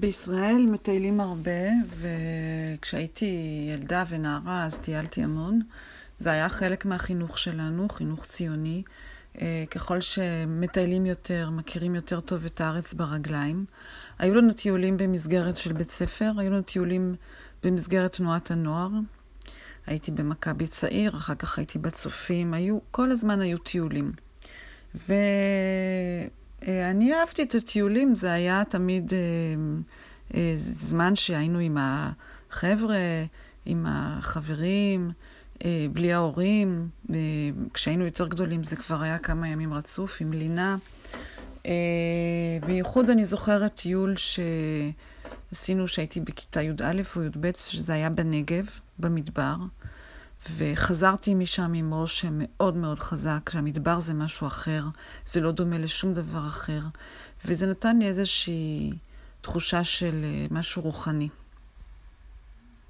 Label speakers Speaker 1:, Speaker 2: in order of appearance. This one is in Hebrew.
Speaker 1: בישראל מטיילים הרבה, וכשהייתי ילדה ונערה אז טיילתי המון. זה היה חלק מהחינוך שלנו, חינוך ציוני. ככל שמטיילים יותר, מכירים יותר טוב את הארץ ברגליים. היו לנו טיולים במסגרת של בית ספר, היו לנו טיולים במסגרת תנועת הנוער. הייתי במכבי צעיר, אחר כך הייתי בצופים, כל הזמן היו טיולים. ואני אהבתי את הטיולים, זה היה תמיד זמן שהיינו עם החבר'ה, עם החברים, בלי ההורים. כשהיינו יותר גדולים זה כבר היה כמה ימים רצוף עם לינה. בייחוד אני זוכרת טיול שעשינו שהייתי בכיתה י"א או י"ב, שזה היה בנגב, במדבר. וחזרתי משם עם ראש מאוד מאוד חזק, שהמדבר זה משהו אחר, זה לא דומה לשום דבר אחר, וזה נתן לי איזושהי תחושה של משהו רוחני.